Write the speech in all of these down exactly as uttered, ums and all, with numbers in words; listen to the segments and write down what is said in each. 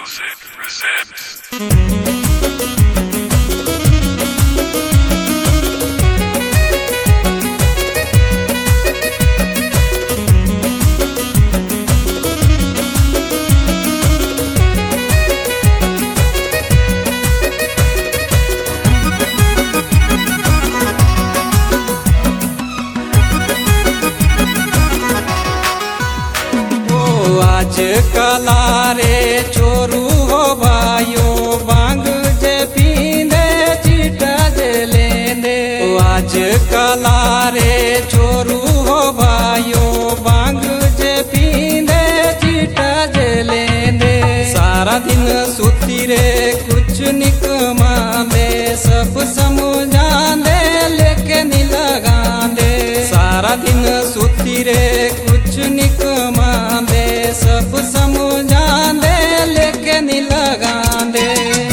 Music presents. आज कलारे चोरू हो भाइयो बांग जे पींदे चीटा जे लेंदे। आज कलारे चोरू हो भाइयो बांग जे पींदे चीटा जे लेंदे। सारा दिन सुती रे कुछ निकमा दे सब समझांदे लेके नी लगांदे। सारा दिन सुती रे कुछ निकमा दे सब समझांदे लेके नी लगांदे।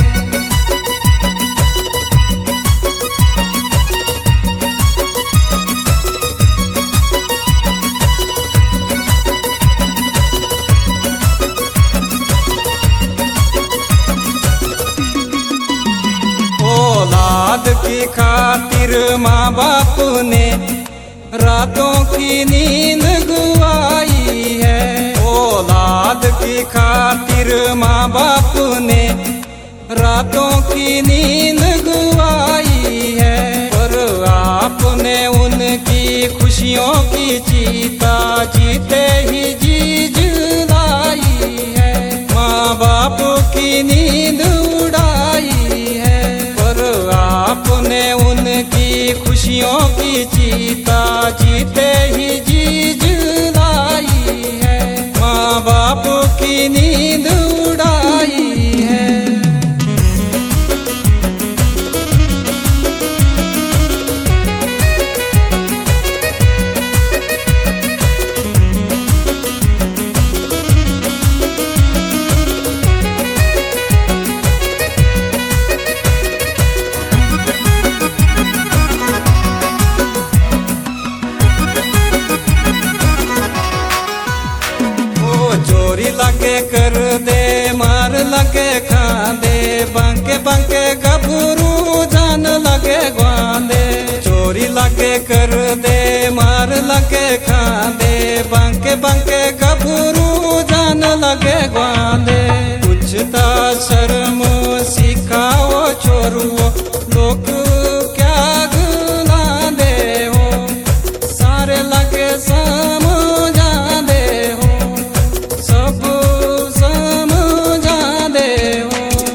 औलाद की खातिर माँ बाप ने रातों की नींद गुआई है। औलाद की खातिर माँ बाप ने रातों की नींद गुआई है। पर आपने उनकी खुशियों की चीता जीते ही जी जुलाई है। माँ बाप की नींद उड़ाई है। पर आपने उनकी खुशियों की चीता जीते ही जी जुलाई है। माँ बाप की नींद उड़ाई है। चोरी लगे कर दे मार लगे खांदे। बांके बांके गबरू जान लगे ग्वांदे। चोरी लगे कर दे मार लगे खांदे। बांके बांके गबरू जान लगे ग्वांदे। कुछ ता शर्म सिखाओ चोरुओ लोग क्या गुलांदे हो। सारे लगे समझांदे हो सब समझांदे हो।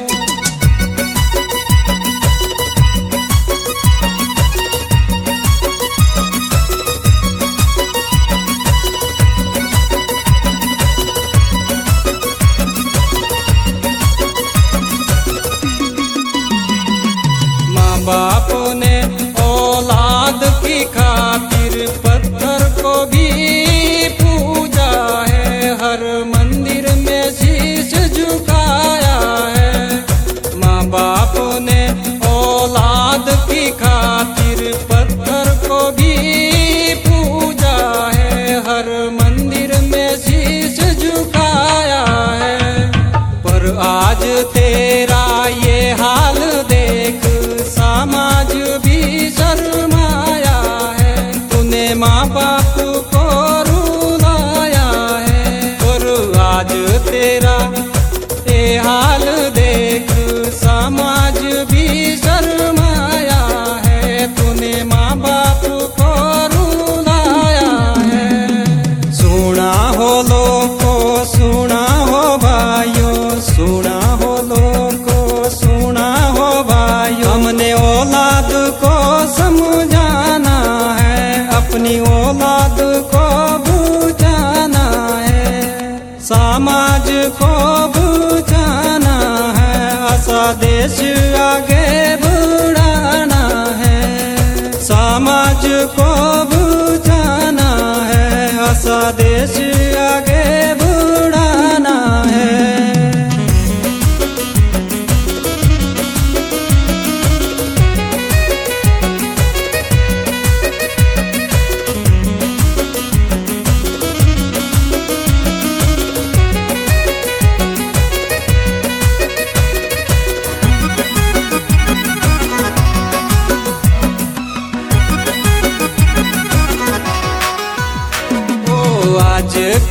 माँ बाप ने औलाद की खातिर पत्थर को भी पूजा है। हर मंदिर में शीश झुकाया है। माँ बाप ने औलाद की खातिर पत्थर को भी पूजा है। हर मंदिर में शीश झुकाया है। पर आज तेरा ये हाल देख समाज भी शर्माया है। तूने माँ बाप को रुलाया है। और आज तेरा ये हाल देख समाज भी शर्माया है। तूने माँ बाप को रुलाया है। सुना हो लोगो सुना हो भाइयों सुना हो लोगो सुना हो भाइयों। हमने औलाद को समझाना है अपनी औलाद को बुझाना है। समाज को बुझाना है ऐसा देश आगे बढ़ाना है। समाज को बुझाना है ऐसा देश आगे बढ़ाना है।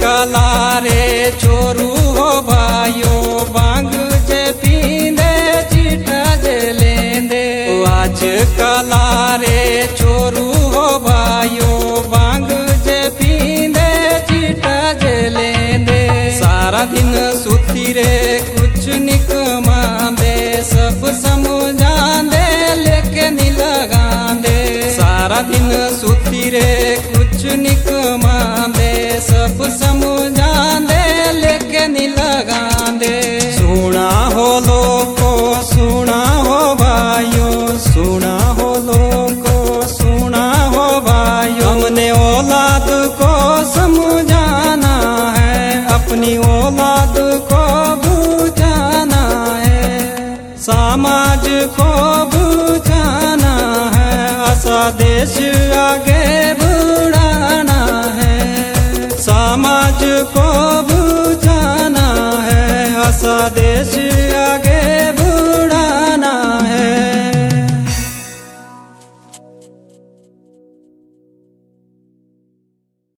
कलारे चोरू हो भाइयो बांग जे पींदे चिटा जे लेंदे। आज कलारे चोरू हो भाइयो बांग जे पींदे चिटा जे लेंदे। सारा दिन सुती रे कुछ निकमांदे सब समझांदे लेके नी लगांदे। सारा दिन सुती रे कुछ निकमांदे सब समझांदे लेके नी लगांदे। सुना हो लोको सुना हो भाइयो सुना हो लोको सुना हो भाइयो। हमने औलाद को समझाना है अपनी औलाद को बुझाना है। समाज को बुझाना है ऐसा देश आगे बढ़ाना है। समाज को